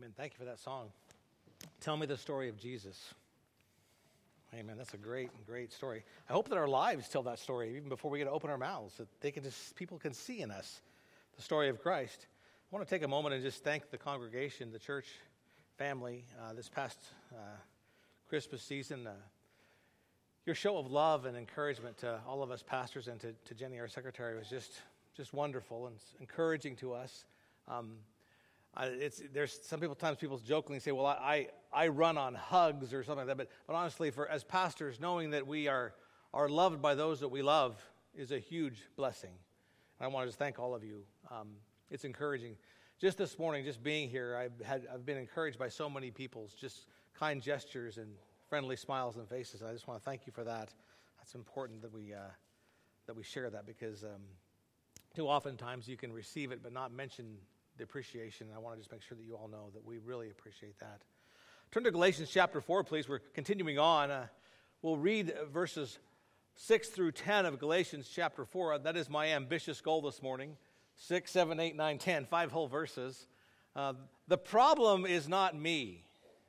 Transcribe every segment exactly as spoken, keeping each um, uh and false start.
Amen. Thank you for that song. Tell me the story of Jesus. Amen. That's a great, great story. I hope that our lives tell that story even before we get to open our mouths, that they can just people can see in us the story of Christ. I want to take a moment and just thank the congregation, the church family, uh, this past uh, Christmas season. Uh, your show of love and encouragement to all of us pastors and to, to Jenny, our secretary, was just just wonderful and encouraging to us. Um, I, it's there's some people times people jokingly say, "Well, I, I I run on hugs or something like that." But but honestly, for as pastors, knowing that we are are loved by those that we love is a huge blessing. And I want to just thank all of you. Um, it's encouraging. Just this morning, just being here, I've had I've been encouraged by so many people's just kind gestures and friendly smiles and faces. And I just want to thank you for that. That's important that we uh, that we share that, because um, too often times you can receive it but not mention the appreciation. And I want to just make sure that you all know that we really appreciate that. Turn to Galatians chapter four, please. We're continuing on. Uh, we'll read verses six through ten of Galatians chapter four. That is my ambitious goal this morning. Six, seven, eight, nine, ten, five whole verses. Uh, the problem is not me.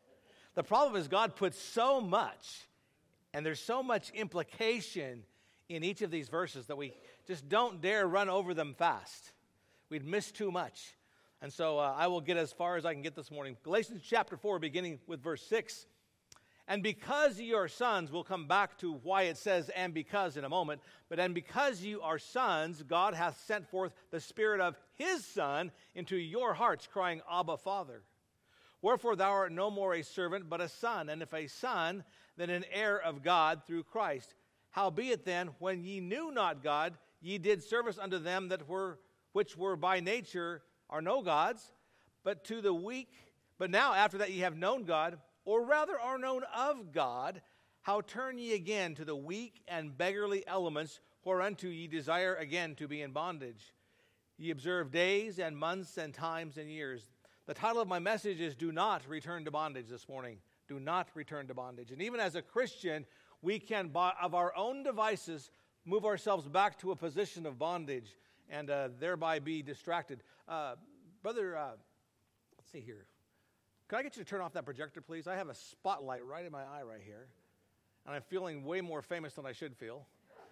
The problem is God puts so much, and there's so much implication in each of these verses that we just don't dare run over them fast. We'd miss too much. And so uh, I will get as far as I can get this morning. Galatians chapter four, beginning with verse six. And because you are sons, we'll come back to why it says and because in a moment, but and because you are sons, God hath sent forth the Spirit of His Son into your hearts, crying, Abba, Father. Wherefore thou art no more a servant, but a son, and if a son, then an heir of God through Christ. Howbeit then, when ye knew not God, ye did service unto them that were which were by nature are no gods, but to the weak. But now after that ye have known God, or rather are known of God, how turn ye again to the weak and beggarly elements, whereunto ye desire again to be in bondage? Ye observe days and months and times and years. The title of my message is Do Not Return to Bondage this morning. Do not return to bondage. And even as a Christian, we can, by, of our own devices, move ourselves back to a position of bondage and uh, thereby be distracted. Uh, brother, uh, let's see here. Can I get you to turn off that projector, please? I have a spotlight right in my eye right here, and I'm feeling way more famous than I should feel.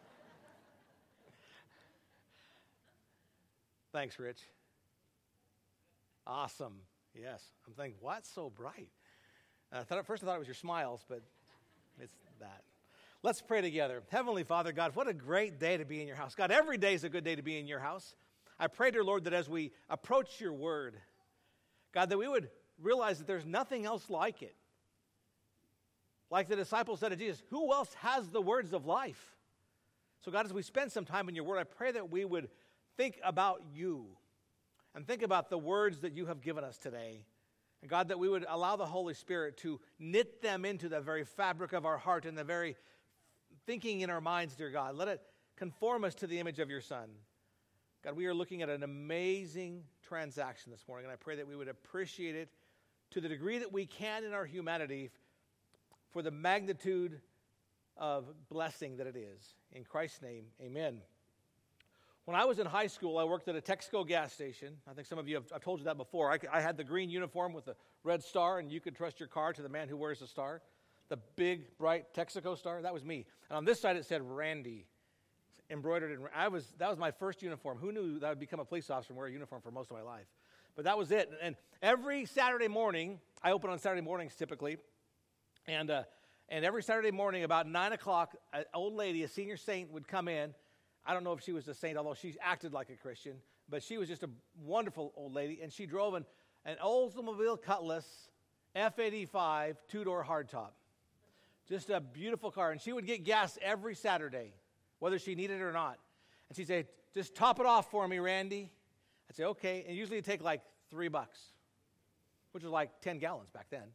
Thanks, Rich. Awesome. Yes. I'm thinking, what's so bright? Uh, I thought, at first I thought it was your smiles, but it's that. Let's pray together. Heavenly Father, God, what a great day to be in your house. God, every day is a good day to be in your house. I pray, dear Lord, that as we approach your word, God, that we would realize that there's nothing else like it. Like the disciples said to Jesus, who else has the words of life? So God, as we spend some time in your word, I pray that we would think about you and think about the words that you have given us today. And God, that we would allow the Holy Spirit to knit them into the very fabric of our heart and the very thinking in our minds, dear God. Let it conform us to the image of your Son. God, we are looking at an amazing transaction this morning, and I pray that we would appreciate it to the degree that we can in our humanity for the magnitude of blessing that it is. In Christ's name, amen. When I was in high school, I worked at a Texaco gas station. I think some of you have I've told you that before. I, I had the green uniform with the red star, and you could trust your car to the man who wears the star. The big, bright Texaco star, that was me. And on this side, it said Randy, embroidered in. I was that was my first uniform. Who knew that I would become a police officer and wear a uniform for most of my life? But that was it. And every Saturday morning, I open on Saturday mornings typically, and uh, and every Saturday morning about nine o'clock, an old lady, a senior saint, would come in. I don't know if she was a saint, although she acted like a Christian, but she was just a wonderful old lady, and she drove an, an Oldsmobile Cutlass F eighty-five two-door hardtop. Just a beautiful car, and she would get gas every Saturday, whether she needed it or not. And she'd say, just top it off for me, Randy. I'd say, okay, and usually it'd take like three bucks, which was like ten gallons back then.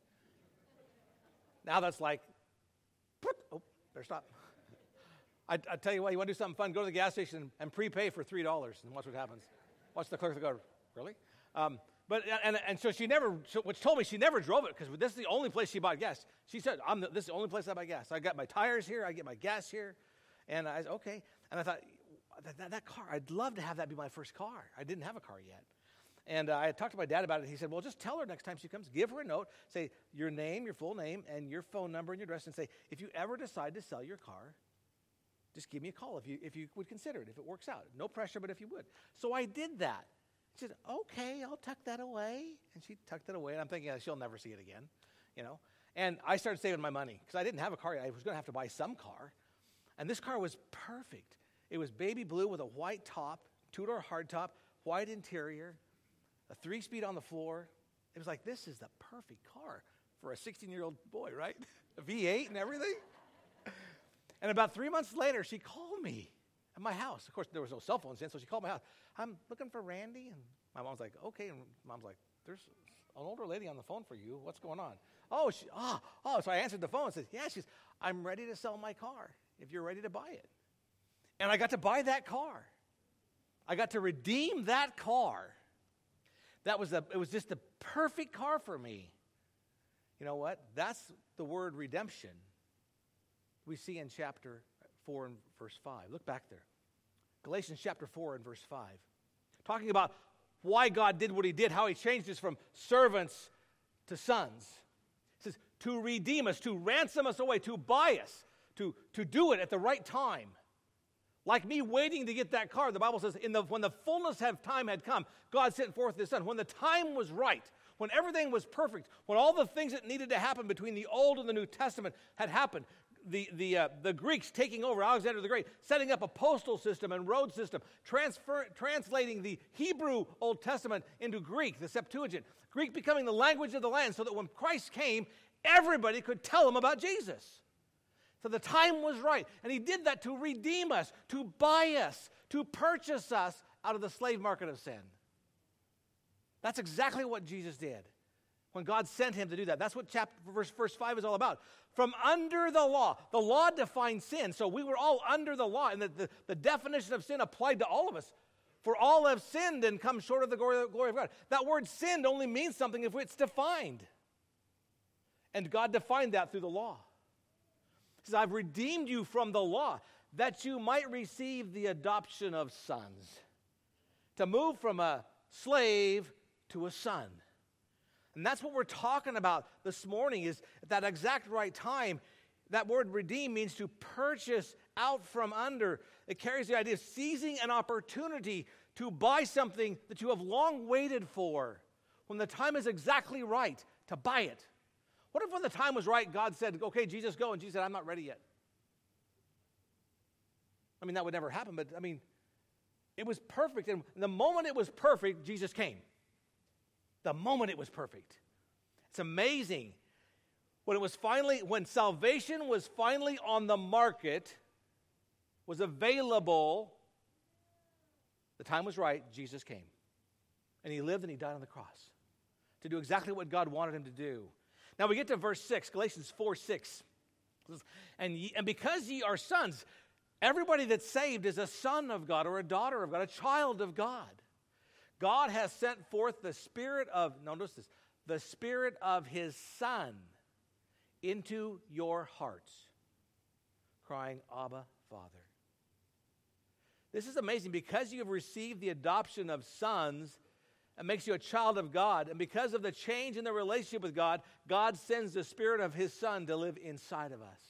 Now that's like, oh, better stop. I, I tell you what, you want to do something fun, go to the gas station and prepay for three dollars and watch what happens. Watch the clerk go, really? Um, but and and so she never, which told me she never drove it because this is the only place she bought gas. She said, "I'm the, this is the only place I buy gas. I got my tires here, I get my gas here," and I said, okay. And I thought that, that, that car, I'd love to have that be my first car. I didn't have a car yet, And uh, I had talked to my dad about it. He said, well, just tell her next time she comes, give her a note, say your name, your full name, and your phone number and your address, and say, if you ever decide to sell your car, just give me a call if you if you would consider it, if it works out. No pressure, but if you would. So I did that. She said, okay, I'll tuck that away. And she tucked it away, and I'm thinking, yeah, she'll never see it again, you know. And I started saving my money because I didn't have a car. I was going to have to buy some car. And this car was perfect. It was baby blue with a white top, two-door hardtop, white interior, a three-speed on the floor. It was like, this is the perfect car for a sixteen-year-old boy, right? A V eight and everything. And about three months later, she called me at my house. Of course, there was no cell phones then, so she called my house. I'm looking for Randy. And my mom's like, okay. And mom's like, there's an older lady on the phone for you. What's going on? Oh, she, oh, oh. So I answered the phone and said, yeah, she's, I'm ready to sell my car if you're ready to buy it. And I got to buy that car. I got to redeem that car. That was a, it was just the perfect car for me. You know what? That's the word redemption we see in chapter four and verse five. Look back there. Galatians chapter four and verse five. Talking about why God did what he did, how he changed us from servants to sons. It says, to redeem us, to ransom us away, to buy us, to, to do it at the right time. Like me waiting to get that car, the Bible says, in the, when the fullness of time had come, God sent forth his Son. When the time was right, when everything was perfect, when all the things that needed to happen between the Old and the New Testament had happened, the, the, uh, the Greeks taking over, Alexander the Great, setting up a postal system and road system, transfer, translating the Hebrew Old Testament into Greek, the Septuagint, Greek becoming the language of the land, so that when Christ came, everybody could tell him about Jesus. So the time was right. And he did that to redeem us, to buy us, to purchase us out of the slave market of sin. That's exactly what Jesus did when God sent him to do that. That's what chapter verse, verse five is all about. From under the law. The law defined sin. So we were all under the law. And the, the, the definition of sin applied to all of us. For all have sinned and come short of the glory, glory of God. That word sinned only means something if it's defined. And God defined that through the law. He says, I've redeemed you from the law, that you might receive the adoption of sons. To move from a slave to a son. And that's what we're talking about this morning, is at that exact right time. That word redeem means to purchase out from under. It carries the idea of seizing an opportunity to buy something that you have long waited for. When the time is exactly right, to buy it. What if when the time was right, God said, okay, Jesus, go, and Jesus said, I'm not ready yet? I mean, that would never happen, but I mean, it was perfect. And the moment it was perfect, Jesus came. The moment it was perfect. It's amazing. When it was finally, when salvation was finally on the market, was available, the time was right, Jesus came. And he lived and he died on the cross to do exactly what God wanted him to do. Now we get to verse six, Galatians four six. And, ye, and because ye are sons, everybody that's saved is a son of God or a daughter of God, a child of God. God has sent forth the Spirit of, notice this, the Spirit of his Son into your hearts, crying, Abba, Father. This is amazing. Because you have received the adoption of sons, it makes you a child of God. And because of the change in the relationship with God, God sends the Spirit of his Son to live inside of us.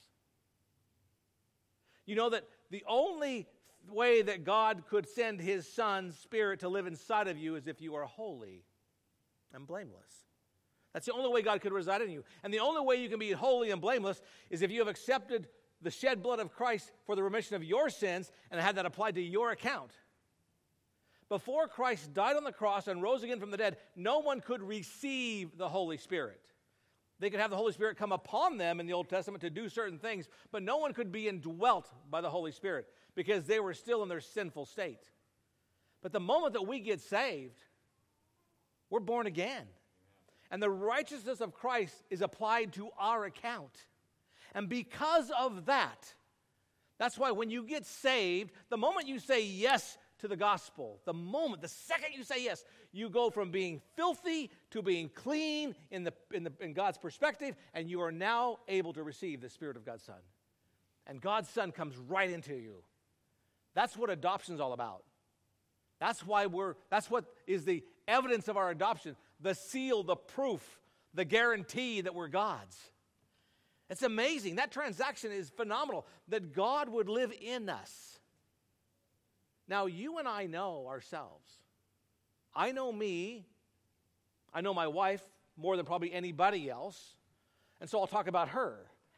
You know that the only way that God could send his Son's Spirit to live inside of you is if you are holy and blameless. That's the only way God could reside in you. And the only way you can be holy and blameless is if you have accepted the shed blood of Christ for the remission of your sins and had that applied to your account. Before Christ died on the cross and rose again from the dead, no one could receive the Holy Spirit. They could have the Holy Spirit come upon them in the Old Testament to do certain things, but no one could be indwelt by the Holy Spirit because they were still in their sinful state. But the moment that we get saved, we're born again. And the righteousness of Christ is applied to our account. And because of that, that's why when you get saved, the moment you say yes to the gospel, the moment, the second you say yes, you go from being filthy to being clean in, the, in, the, in God's perspective, and you are now able to receive the Spirit of God's Son. And God's Son comes right into you. That's what adoption is all about. That's why we're, that's what is the evidence of our adoption, the seal, the proof, the guarantee that we're God's. It's amazing. That transaction is phenomenal, that God would live in us. Now, you and I know ourselves. I know me. I know my wife more than probably anybody else. And so I'll talk about her.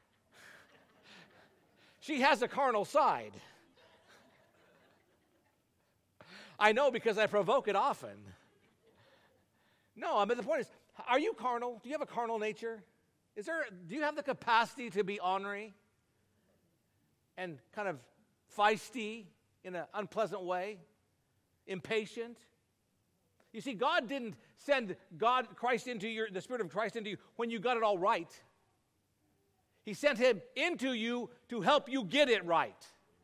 She has a carnal side. I know because I provoke it often. No, I mean, the point is, are you carnal? Do you have a carnal nature? Is there? Do you have the capacity to be ornery and kind of feisty in an unpleasant way? Impatient? You see, God didn't send God, Christ into your, the Spirit of Christ into you when you got it all right. He sent him into you to help you get it right.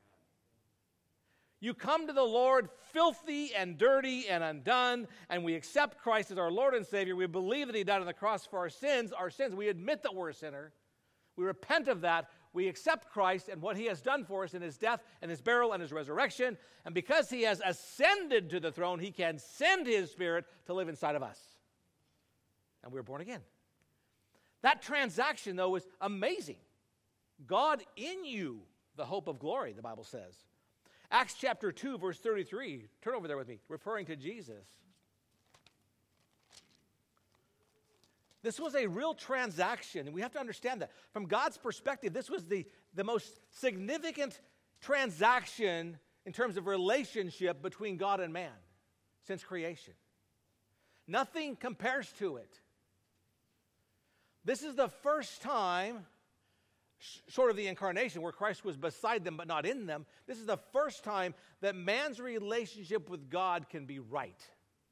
You come to the Lord filthy and dirty and undone, and we accept Christ as our Lord and Savior. We believe that he died on the cross for our sins, our sins. We admit that we're a sinner. We repent of that. We accept Christ and what he has done for us in his death and his burial and his resurrection. And because he has ascended to the throne, he can send his Spirit to live inside of us. And we're born again. That transaction, though, is amazing. God in you, the hope of glory, the Bible says. Acts chapter two, verse thirty-three. Turn over there with me, referring to Jesus. This was a real transaction, and we have to understand that. From God's perspective, this was the, the most significant transaction in terms of relationship between God and man since creation. Nothing compares to it. This is the first time, short of the incarnation, where Christ was beside them but not in them, this is the first time that man's relationship with God can be right.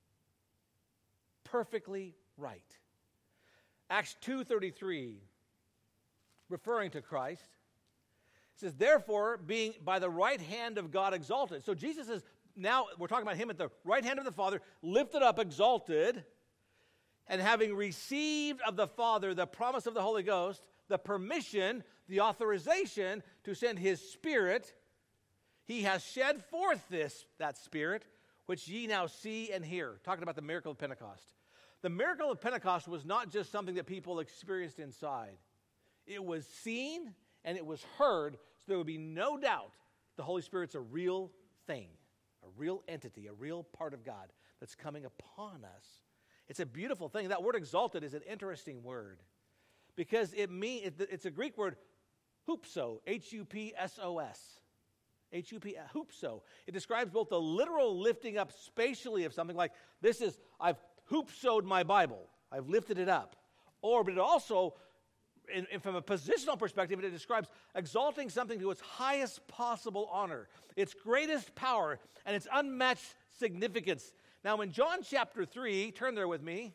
Perfectly right. Acts two thirty-three, referring to Christ, says, therefore, being by the right hand of God exalted. So Jesus is now, we're talking about him at the right hand of the Father, lifted up, exalted, and having received of the Father the promise of the Holy Ghost, the permission, the authorization to send his Spirit, he has shed forth this, that Spirit, which ye now see and hear. Talking about the miracle of Pentecost. The miracle of Pentecost was not just something that people experienced inside. It was seen and it was heard, so there would be no doubt the Holy Spirit's a real thing, a real entity, a real part of God that's coming upon us. It's a beautiful thing. That word exalted is an interesting word because it mean, it's a Greek word, hupso, H U P S O S. H U P, hupso. It describes both the literal lifting up spatially of something, like this is, I've hoopsoed my Bible. I've lifted it up. Or, but it also, in, in, from a positional perspective, it describes exalting something to its highest possible honor, its greatest power, and its unmatched significance. Now, in John chapter three, turn there with me.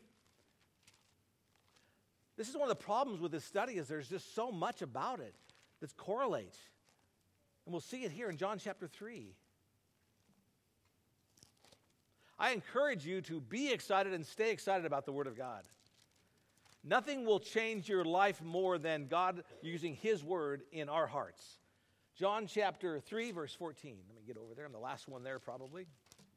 This is one of the problems with this study is there's just so much about it that correlates. And we'll see it here in John chapter three. I encourage you to be excited and stay excited about the Word of God. Nothing will change your life more than God using his Word in our hearts. John chapter three, verse fourteen. Let me get over there. I'm the last one there probably.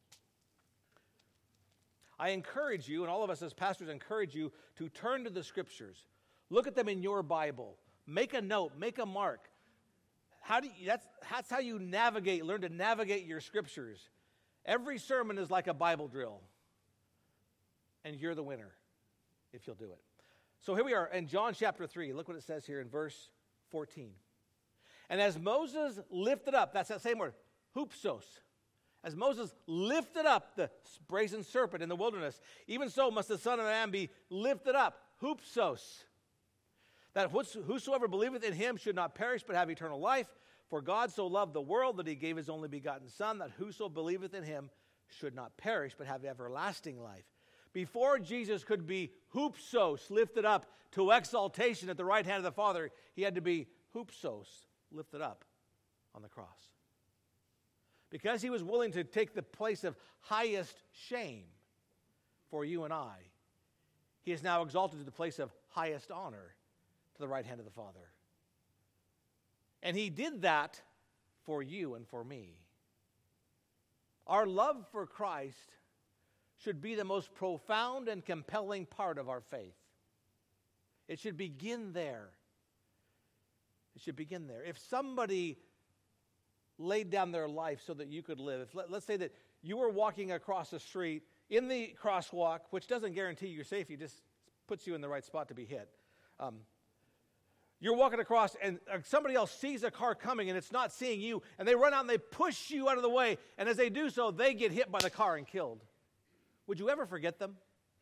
I encourage you, and all of us as pastors encourage you, to turn to the Scriptures. Look at them in your Bible. Make a note. Make a mark. How do you, that's, that's how you navigate, learn to navigate your Scriptures. Every sermon is like a Bible drill. And you're the winner if you'll do it. So here we are in John chapter three. Look what it says here in verse fourteen. And as Moses lifted up, that's that same word, hupsos. As Moses lifted up the brazen serpent in the wilderness, even so must the Son of Man be lifted up, hupsos. That whosoever believeth in him should not perish but have eternal life. For God so loved the world that he gave his only begotten Son, that whoso believeth in him should not perish but have everlasting life. Before Jesus could be hupsos, lifted up to exaltation at the right hand of the Father, he had to be hupsos, lifted up on the cross. Because he was willing to take the place of highest shame for you and I, he is now exalted to the place of highest honor to the right hand of the Father. And he did that for you and for me. Our love for Christ should be the most profound and compelling part of our faith. It should begin there. It should begin there. If somebody laid down their life so that you could live, if, let, let's say that you were walking across the street in the crosswalk, which doesn't guarantee your safety, just puts you in the right spot to be hit. Um, you're walking across and somebody else sees a car coming and it's not seeing you, and they run out and they push you out of the way, and as they do so, they get hit by the car and killed. Would you ever forget them?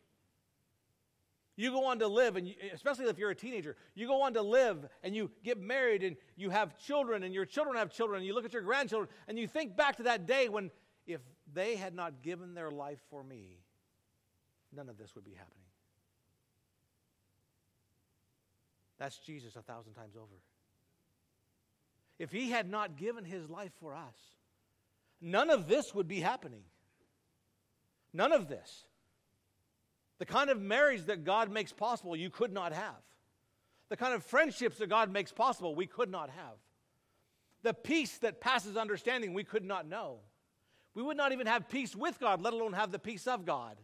You go on to live, and you, especially if you're a teenager, you go on to live and you get married and you have children and your children have children, and you look at your grandchildren and you think back to that day when, if they had not given their life for me, none of this would be happening. That's Jesus a thousand times over. If he had not given his life for us, none of this would be happening. None of this. The kind of marriage that God makes possible, you could not have. The kind of friendships that God makes possible, we could not have. The peace that passes understanding, we could not know. We would not even have peace with God, let alone have the peace of God.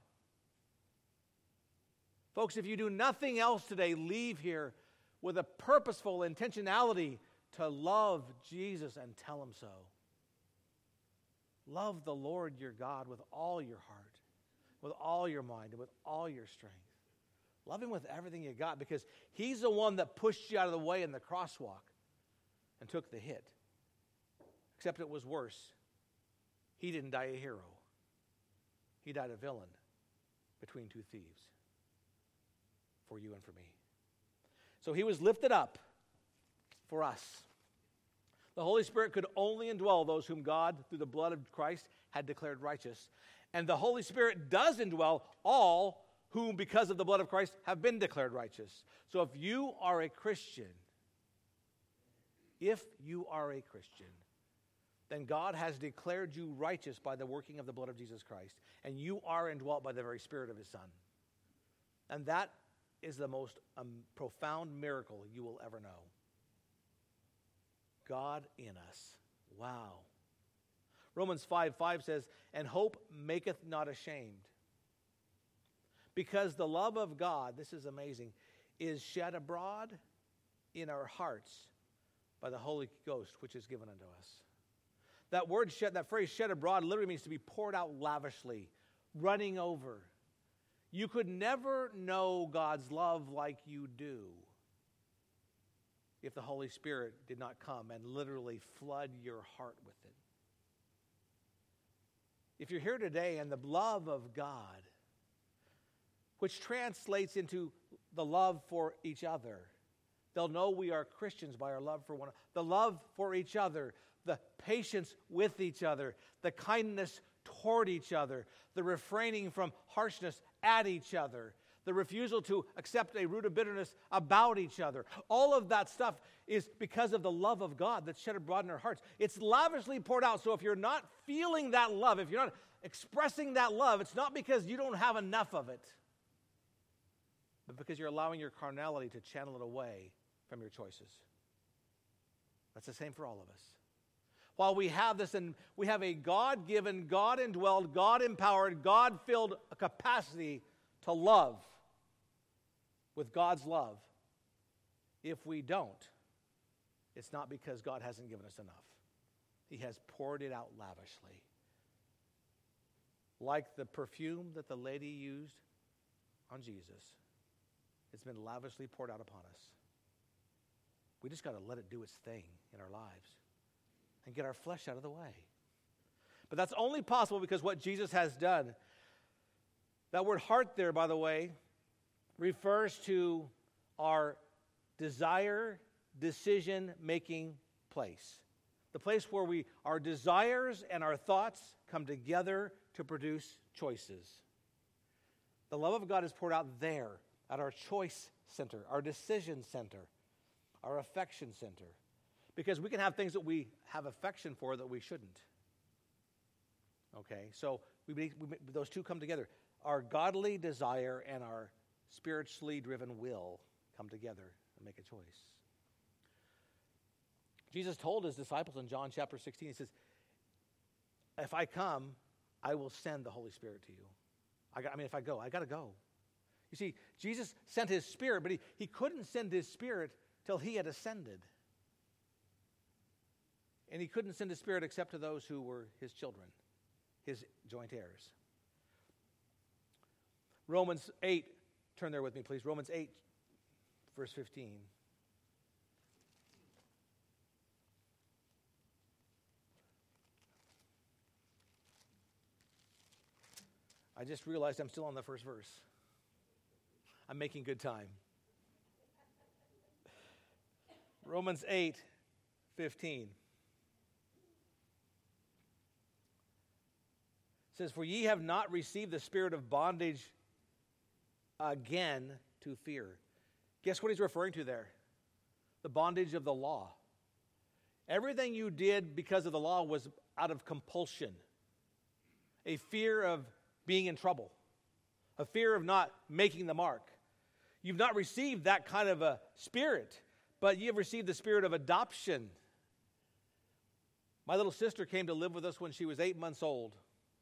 Folks, if you do nothing else today, leave here with a purposeful intentionality to love Jesus and tell him so. Love the Lord your God with all your heart, with all your mind, and with all your strength. Love him with everything you got, because he's the one that pushed you out of the way in the crosswalk and took the hit. Except it was worse. He didn't die a hero. He died a villain between two thieves, for you and for me. So he was lifted up for us. The Holy Spirit could only indwell those whom God, through the blood of Christ, had declared righteous. And the Holy Spirit does indwell all whom, because of the blood of Christ, have been declared righteous. So if you are a Christian, if you are a Christian, then God has declared you righteous by the working of the blood of Jesus Christ. And you are indwelt by the very Spirit of his Son. And that is the most um, profound miracle you will ever know. God in us. Wow. Romans five five says, and hope maketh not ashamed. Because the love of God, this is amazing, is shed abroad in our hearts by the Holy Ghost, which is given unto us. That word shed, that phrase shed abroad literally means to be poured out lavishly, running over. You could never know God's love like you do if the Holy Spirit did not come and literally flood your heart with it. If you're here today and the love of God, which translates into the love for each other, they'll know we are Christians by our love for one another. The love for each other, the patience with each other, the kindness toward each other, the refraining from harshness at each other, the refusal to accept a root of bitterness about each other. All of that stuff is because of the love of God that's shed abroad in our hearts. It's lavishly poured out. So if you're not feeling that love, if you're not expressing that love, it's not because you don't have enough of it, but because you're allowing your carnality to channel it away from your choices. That's the same for all of us. While we have this, and we have a God-given, God-indwelled, God-empowered, God-filled capacity to love with God's love, if we don't, it's not because God hasn't given us enough. He has poured it out lavishly. Like the perfume that the lady used on Jesus, it's been lavishly poured out upon us. We just got to let it do its thing in our lives and get our flesh out of the way. But that's only possible because what Jesus has done. That word heart there, by the way, refers to our desire, decision-making place. The place where we, our desires and our thoughts come together to produce choices. The love of God is poured out there at our choice center, our decision center, our affection center. Because we can have things that we have affection for that we shouldn't. Okay, so we, we, those two come together. Our godly desire and our spiritually driven will come together and make a choice. Jesus told his disciples in John chapter sixteen, he says, if I come, I will send the Holy Spirit to you. I, got, I mean, if I go, I got to go. You see, Jesus sent his Spirit, but he, he couldn't send his Spirit till he had ascended. And he couldn't send his Spirit except to those who were his children, his joint heirs. Romans eight, turn there with me, please. Romans eight, verse fifteen. I just realized I'm still on the first verse. I'm making good time. Romans eight, fifteen. It says, "For ye have not received the spirit of bondage again to fear." Guess what he's referring to there? The bondage of the law. Everything you did because of the law was out of compulsion. A fear of being in trouble. A fear of not making the mark. You've not received that kind of a spirit, but you have received the spirit of adoption. My little sister came to live with us when she was eight months old.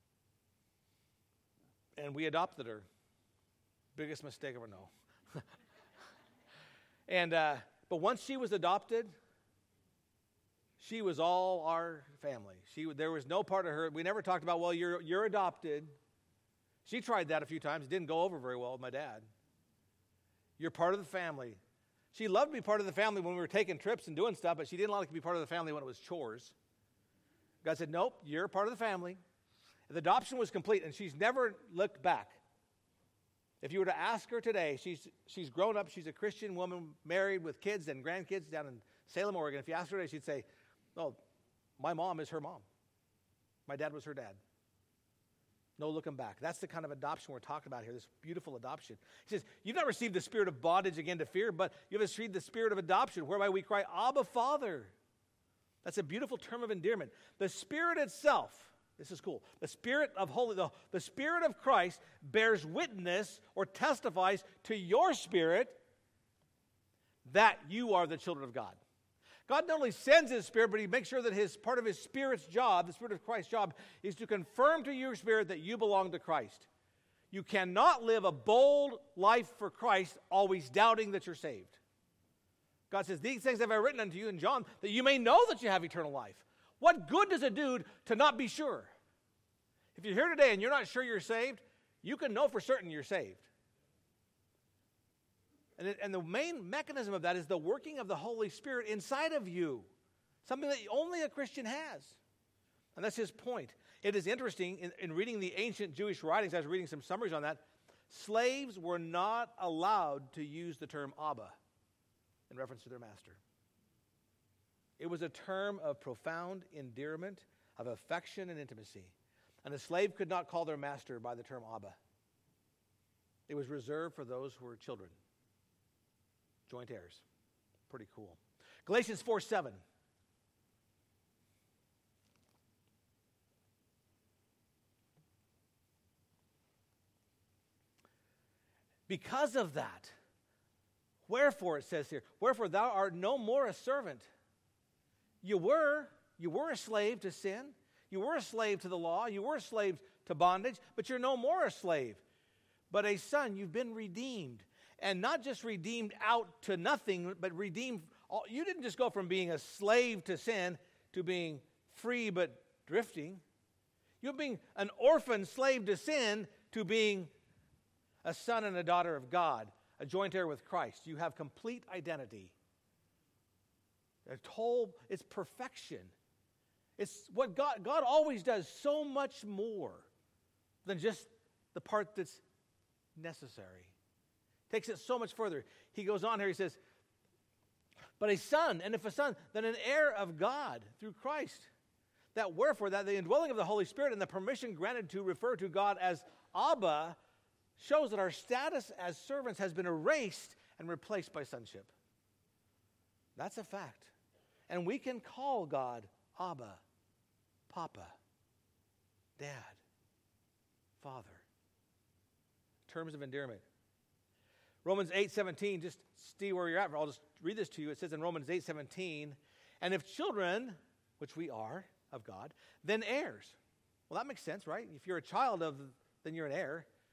And we adopted her. Biggest mistake ever, no. and uh, but once she was adopted, she was all our family. She there was no part of her. We never talked about, well, you're you're adopted. She tried that a few times. It didn't go over very well with my dad. You're part of the family. She loved to be part of the family when we were taking trips and doing stuff, but she didn't like to be part of the family when it was chores. God said, nope, you're part of the family. The adoption was complete, and she's never looked back. If you were to ask her today, she's she's grown up. She's a Christian woman, married with kids and grandkids down in Salem, Oregon. If you ask her today, she'd say, oh, my mom is her mom. My dad was her dad. No looking back. That's the kind of adoption we're talking about here, this beautiful adoption. He says, you've not received the spirit of bondage again to fear, but you have received the spirit of adoption, whereby we cry, Abba, Father. That's a beautiful term of endearment. The Spirit itself, this is cool, the Spirit of Holy, the, the Spirit of Christ bears witness or testifies to your spirit that you are the children of God. God not only sends his Spirit, but he makes sure that his part of his Spirit's job, the Spirit of Christ's job, is to confirm to your spirit that you belong to Christ. You cannot live a bold life for Christ always doubting that you're saved. God says, these things have I written unto you in John, that you may know that you have eternal life. What good does it do to not be sure? If you're here today and you're not sure you're saved, you can know for certain you're saved. And, it, and the main mechanism of that is the working of the Holy Spirit inside of you. Something that only a Christian has. And that's his point. It is interesting, in, in reading the ancient Jewish writings, I was reading some summaries on that, slaves were not allowed to use the term Abba in reference to their master. It was a term of profound endearment, of affection and intimacy. And a slave could not call their master by the term Abba. It was reserved for those who were children. Joint heirs. Pretty cool. Galatians four seven. Because of that, wherefore, it says here, wherefore thou art no more a servant. You were, you were a slave to sin. You were a slave to the law. You were a slave to bondage, but you're no more a slave, but a son. You've been redeemed. And not just redeemed out to nothing, but redeemed. You didn't just go from being a slave to sin to being free but drifting. You're being an orphan slave to sin to being a son and a daughter of God, a joint heir with Christ. You have complete identity. A whole, it's perfection. It's what God, God always does so much more than just the part that's necessary. Takes it so much further. He goes on here, he says, but a son, and if a son, then an heir of God through Christ. That wherefore, that the indwelling of the Holy Spirit and the permission granted to refer to God as Abba shows that our status as servants has been erased and replaced by sonship. That's a fact. And we can call God Abba, Papa, Dad, Father. Terms of endearment. Romans eight seventeen, just see where you're at. I'll just read this to you. It says in Romans eight seventeen, and if children, which we are of God, then heirs. Well, that makes sense, right? If you're a child of, then you're an heir.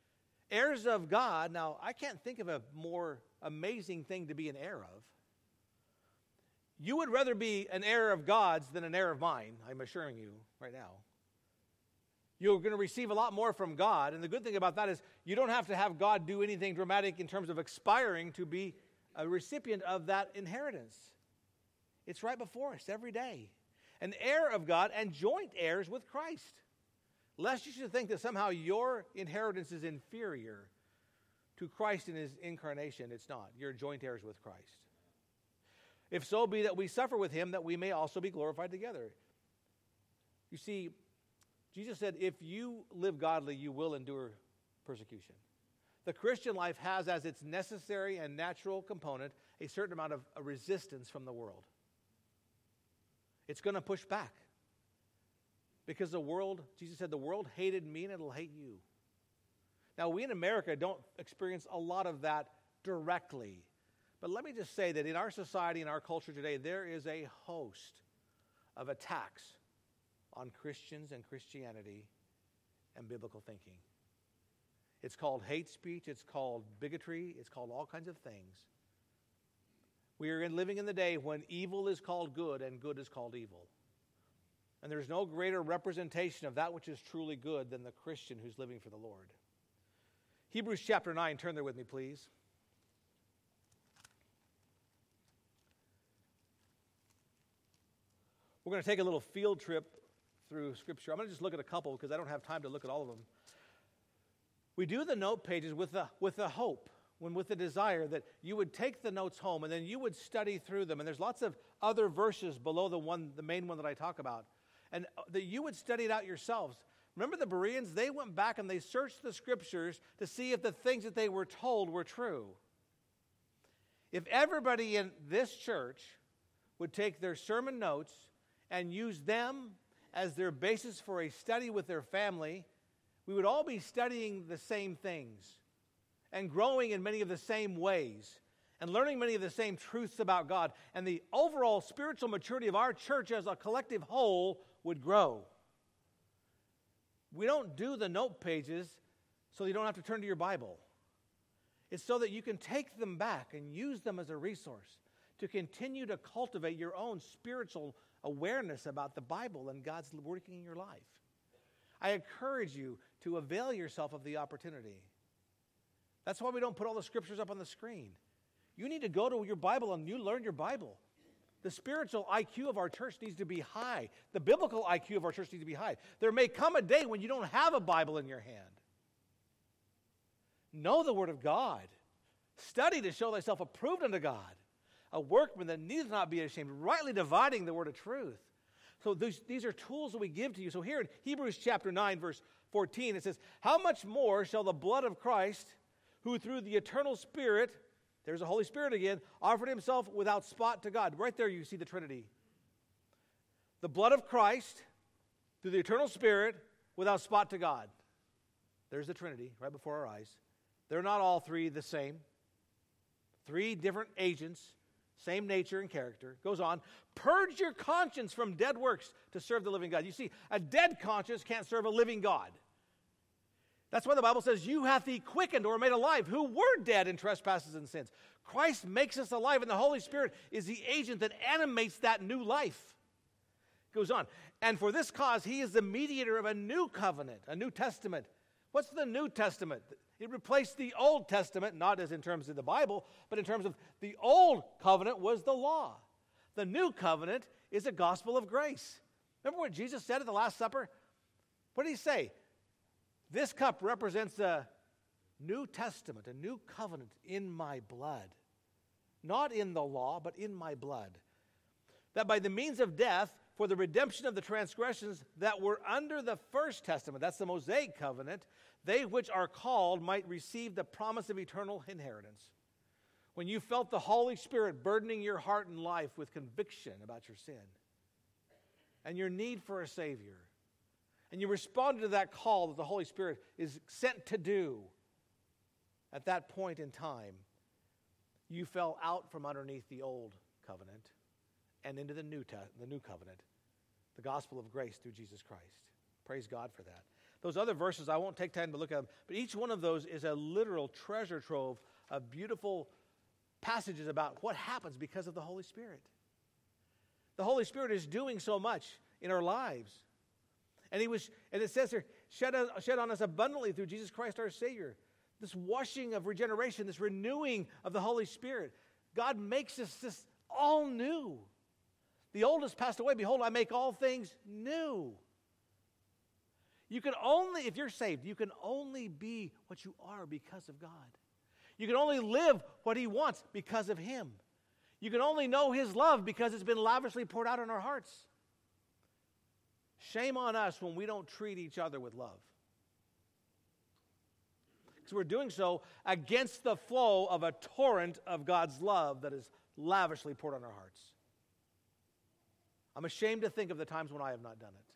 Heirs of God, now I can't think of a more amazing thing to be an heir of. You would rather be an heir of God's than an heir of mine, I'm assuring you right now. You're going to receive a lot more from God, and the good thing about that is you don't have to have God do anything dramatic in terms of expiring to be a recipient of that inheritance. It's right before us every day. An heir of God and joint heirs with Christ. Lest you should think that somehow your inheritance is inferior to Christ in his incarnation. It's not. You're joint heirs with Christ. If so be that we suffer with him, that we may also be glorified together. You see, Jesus said, if you live godly, you will endure persecution. The Christian life has as its necessary and natural component a certain amount of a resistance from the world. It's going to push back. Because the world, Jesus said, the world hated me and it'll hate you. Now, we in America don't experience a lot of that directly. But let me just say that in our society, in our culture today, there is a host of attacks on Christians and Christianity and biblical thinking. It's called hate speech. It's called bigotry. It's called all kinds of things. We are in, living in the day when evil is called good and good is called evil. And there's no greater representation of that which is truly good than the Christian who's living for the Lord. Hebrews chapter nine, turn there with me, please. We're going to take a little field trip through Scripture. I'm going to just look at a couple because I don't have time to look at all of them. We do the note pages with a, with a hope, when with the desire that you would take the notes home and then you would study through them. And there's lots of other verses below the one, the main one that I talk about. And that you would study it out yourselves. Remember the Bereans? They went back and they searched the Scriptures to see if the things that they were told were true. If everybody in this church would take their sermon notes and use them as their basis for a study with their family, we would all be studying the same things and growing in many of the same ways and learning many of the same truths about God. And the overall spiritual maturity of our church as a collective whole would grow. We don't do the note pages so you don't have to turn to your Bible. It's so that you can take them back and use them as a resource to continue to cultivate your own spiritual awareness about the Bible and God's working in your life. I encourage you to avail yourself of the opportunity. That's why we don't put all the Scriptures up on the screen. You need to go to your Bible and you learn your Bible. The spiritual I Q of our church needs to be high. The biblical I Q of our church needs to be high. There may come a day when you don't have a Bible in your hand. Know the Word of God. Study to show thyself approved unto God. A workman that needs not be ashamed, rightly dividing the word of truth. So these, these are tools that we give to you. So here in Hebrews chapter nine, verse fourteen, it says, how much more shall the blood of Christ, who through the eternal Spirit, there's the Holy Spirit again, offered himself without spot to God. Right there you see the Trinity. The blood of Christ, through the eternal Spirit, without spot to God. There's the Trinity right before our eyes. They're not all three the same. Three different agents, same nature and character. Goes on, purge your conscience from dead works to serve the living God. You see, a dead conscience can't serve a living God. That's why the Bible says, you hath he quickened or made alive who were dead in trespasses and sins. Christ makes us alive, and the Holy Spirit is the agent that animates that new life. Goes on, and for this cause he is the mediator of a new covenant, a new testament. What's the New Testament? It replaced the Old Testament, not as in terms of the Bible, but in terms of the Old Covenant was the law. The New Covenant is a gospel of grace. Remember what Jesus said at the Last Supper? What did he say? This cup represents a New Testament, a new covenant in my blood. Not in the law, but in my blood. That by the means of death, for the redemption of the transgressions that were under the first testament, that's the Mosaic covenant, they which are called might receive the promise of eternal inheritance. When you felt the Holy Spirit burdening your heart and life with conviction about your sin and your need for a Savior, and you responded to that call that the Holy Spirit is sent to do, at that point in time, you fell out from underneath the old covenant and into the new, te- the new covenant, the gospel of grace through Jesus Christ. Praise God for that. Those other verses, I won't take time to look at them, but each one of those is a literal treasure trove of beautiful passages about what happens because of the Holy Spirit. The Holy Spirit is doing so much in our lives. And he was, and it says here, shed, shed on us abundantly through Jesus Christ our Savior. This washing of regeneration, this renewing of the Holy Spirit. God makes us this all new. The old has passed away. Behold, I make all things new. You can only, if you're saved, you can only be what you are because of God. You can only live what He wants because of Him. You can only know His love because it's been lavishly poured out in our hearts. Shame on us when we don't treat each other with love. Because we're doing so against the flow of a torrent of God's love that is lavishly poured on our hearts. I'm ashamed to think of the times when I have not done it.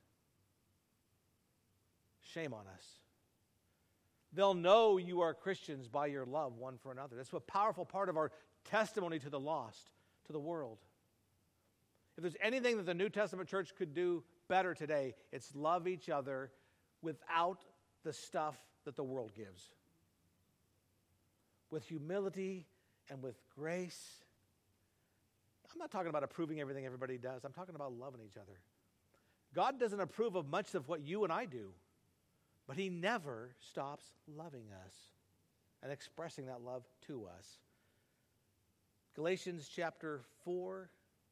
Shame on us. They'll know you are Christians by your love one for another. That's a powerful part of our testimony to the lost, to the world. If there's anything that the New Testament church could do better today, it's love each other without the stuff that the world gives. With humility and with grace. I'm not talking about approving everything everybody does. I'm talking about loving each other. God doesn't approve of much of what you and I do, but He never stops loving us and expressing that love to us. Galatians chapter four.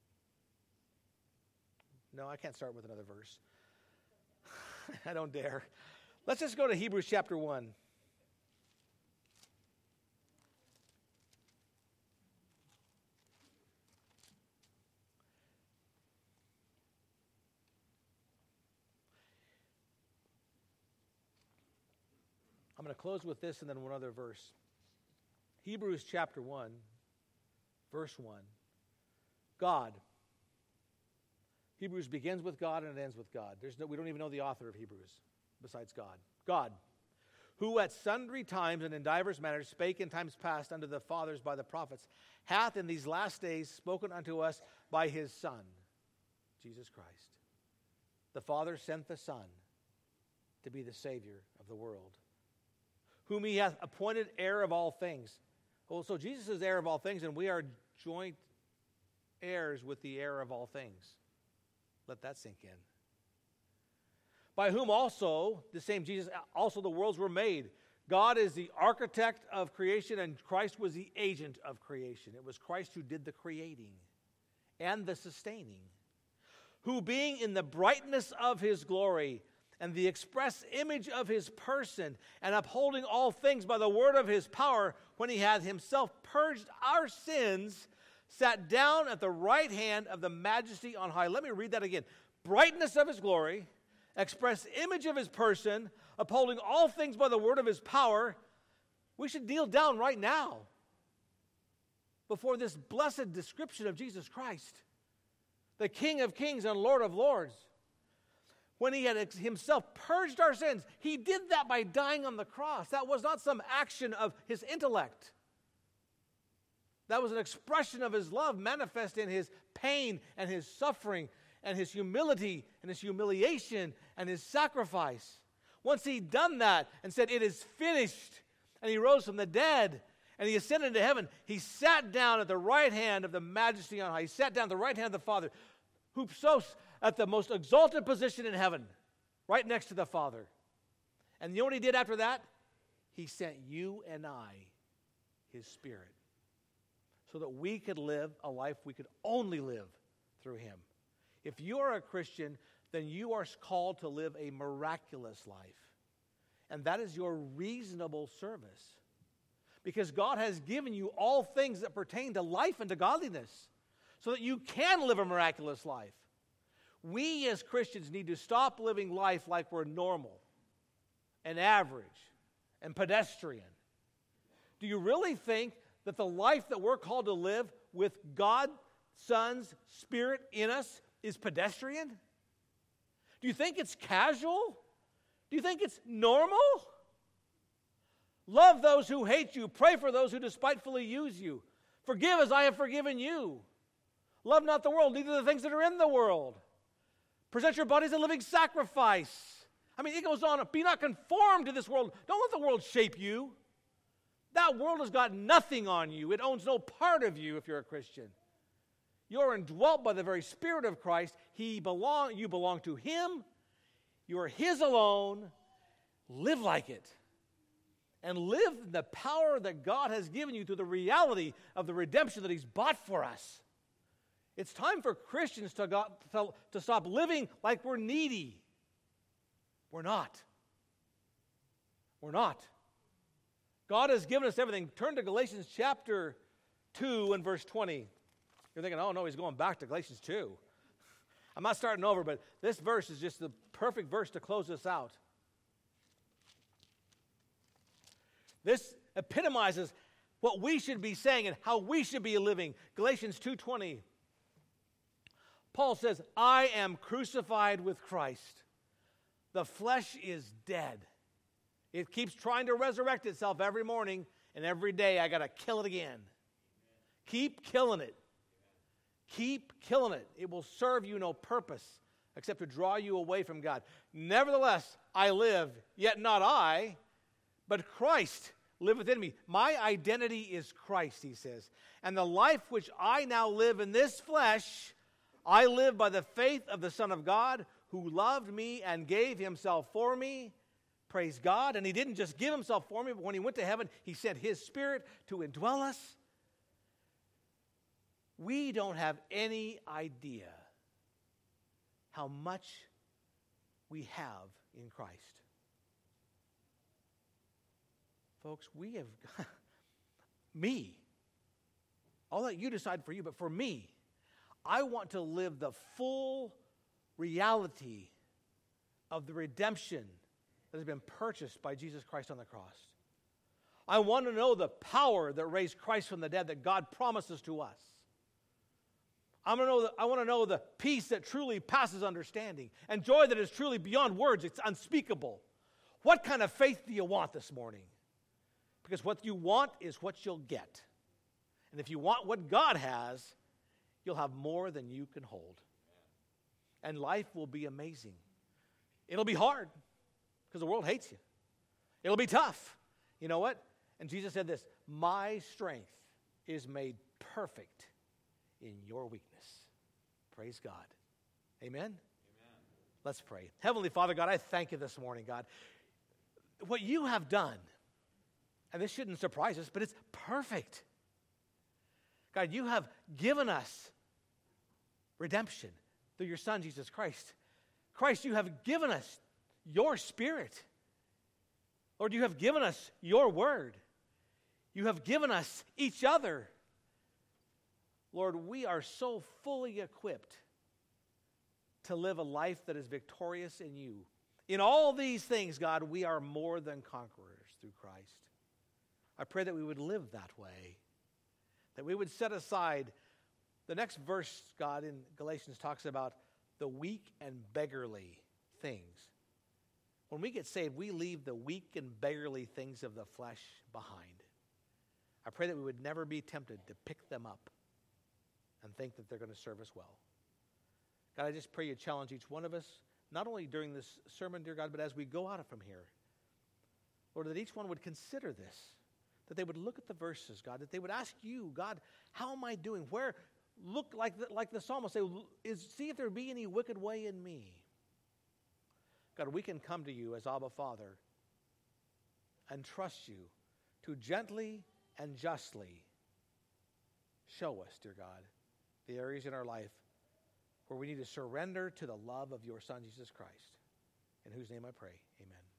No, I can't start with another verse. I don't dare. Let's just go to Hebrews chapter one. I'm going to close with this and then one other verse. Hebrews chapter one, verse one. God. Hebrews begins with God and it ends with God. There's no, we don't even know the author of Hebrews besides God. God, who at sundry times and in divers manners spake in times past unto the fathers by the prophets, hath in these last days spoken unto us by His Son, Jesus Christ. The Father sent the Son to be the Savior of the world, whom He hath appointed heir of all things. Well, so Jesus is heir of all things, and we are joint heirs with the heir of all things. Let that sink in. By whom also, the same Jesus, also the worlds were made. God is the architect of creation, and Christ was the agent of creation. It was Christ who did the creating and the sustaining. Who being in the brightness of His glory, and the express image of His person, and upholding all things by the word of His power, when He had Himself purged our sins, sat down at the right hand of the Majesty on high. Let me read that again. Brightness of His glory, express image of His person, upholding all things by the word of His power. We should kneel down right now before this blessed description of Jesus Christ, the King of kings and Lord of lords. When He had Himself purged our sins, He did that by dying on the cross. That was not some action of His intellect. That was an expression of His love manifest in His pain and His suffering and His humility and His humiliation and His sacrifice. Once He'd done that and said, "It is finished," and He rose from the dead and He ascended into heaven, He sat down at the right hand of the Majesty on high. He sat down at the right hand of the Father, who so at the most exalted position in heaven, right next to the Father. And you know what He did after that? He sent you and I His Spirit so that we could live a life we could only live through Him. If you are a Christian, then you are called to live a miraculous life. And that is your reasonable service. Because God has given you all things that pertain to life and to godliness so that you can live a miraculous life. We as Christians need to stop living life like we're normal and average and pedestrian. Do you really think that the life that we're called to live with God's Son's Spirit in us is pedestrian? Do you think it's casual? Do you think it's normal? Love those who hate you. Pray for those who despitefully use you. Forgive as I have forgiven you. Love not the world, neither the things that are in the world. Present your bodies a living sacrifice. I mean, it goes on, be not conformed to this world. Don't let the world shape you. That world has got nothing on you. It owns no part of you if you're a Christian. You're indwelt by the very Spirit of Christ. He belong, you belong to Him. You are His alone. Live like it. And live in the power that God has given you through the reality of the redemption that He's bought for us. It's time for Christians to, go, to, to stop living like we're needy. We're not. We're not. God has given us everything. Turn to Galatians chapter two and verse twenty. You're thinking, oh no, he's going back to Galatians two. I'm not starting over, but this verse is just the perfect verse to close us out. This epitomizes what we should be saying and how we should be living. Galatians two twenty. Paul says, I am crucified with Christ. The flesh is dead. It keeps trying to resurrect itself every morning, and every day I got to kill it again. Keep killing it. Keep killing it. It will serve you no purpose except to draw you away from God. Nevertheless, I live, yet not I, but Christ liveth within me. My identity is Christ, he says. And the life which I now live in this flesh, I live by the faith of the Son of God, who loved me and gave himself for me. Praise God. And he didn't just give himself for me, but when he went to heaven, he sent his Spirit to indwell us. We don't have any idea how much we have in Christ. Folks, we have, me, I'll let you decide for you, but for me, I want to live the full reality of the redemption that has been purchased by Jesus Christ on the cross. I want to know the power that raised Christ from the dead that God promises to us. I want to know the, I want to know the peace that truly passes understanding and joy that is truly beyond words. It's unspeakable. What kind of faith do you want this morning? Because what you want is what you'll get. And if you want what God has, you'll have more than you can hold. And life will be amazing. It'll be hard because the world hates you. It'll be tough. You know what? And Jesus said this, my strength is made perfect in your weakness. Praise God. Amen? Amen. Let's pray. Heavenly Father, God, I thank you this morning, God. What you have done, and this shouldn't surprise us, but it's perfect. God, you have given us redemption through your Son, Jesus Christ. Christ, you have given us your Spirit. Lord, you have given us your word. You have given us each other. Lord, we are so fully equipped to live a life that is victorious in you. In all these things, God, we are more than conquerors through Christ. I pray that we would live that way, that we would set aside. The next verse, God, in Galatians talks about the weak and beggarly things. When we get saved, we leave the weak and beggarly things of the flesh behind. I pray that we would never be tempted to pick them up and think that they're going to serve us well. God, I just pray you challenge each one of us, not only during this sermon, dear God, but as we go out from here. Lord, that each one would consider this, that they would look at the verses, God, that they would ask you, God, how am I doing? Where, look like the, like the psalmist, say, is, see if there be any wicked way in me. God, we can come to you as Abba Father and trust you to gently and justly show us, dear God, the areas in our life where we need to surrender to the love of your Son, Jesus Christ, in whose name I pray. Amen.